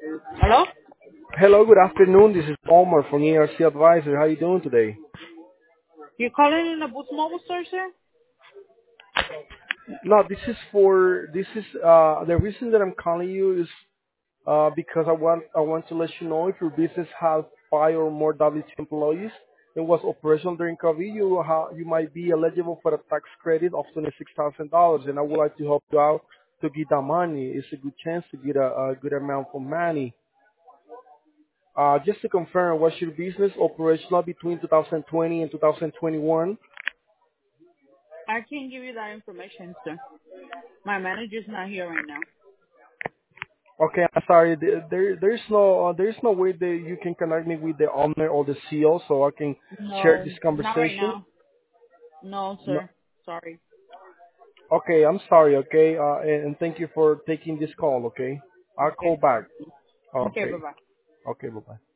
Hello? Hello, good afternoon. This is Omar from ERC Advisor. How you doing today? You calling in the Boots Mobile store, sir? No, this is the reason that I'm calling you is because I want to let you know if your business has 5 or more W2 employees and was operational during COVID, you might be eligible for a tax credit of $26,000, and I would like to help you out to get that money. It's a good chance to get a good amount of money. Just to confirm, was your business operational between 2020 and 2021? I can't give you that information, sir. My manager's not here right now. Okay, I'm sorry. There's no way that you can connect me with the owner or the CEO so I can share No, this not right conversation. now. No, No. sir. Sorry. Okay, I'm sorry. Okay, and thank you for taking this call. Okay, I'll call Okay. back. Okay, Okay. bye-bye. Okay. Bye bye.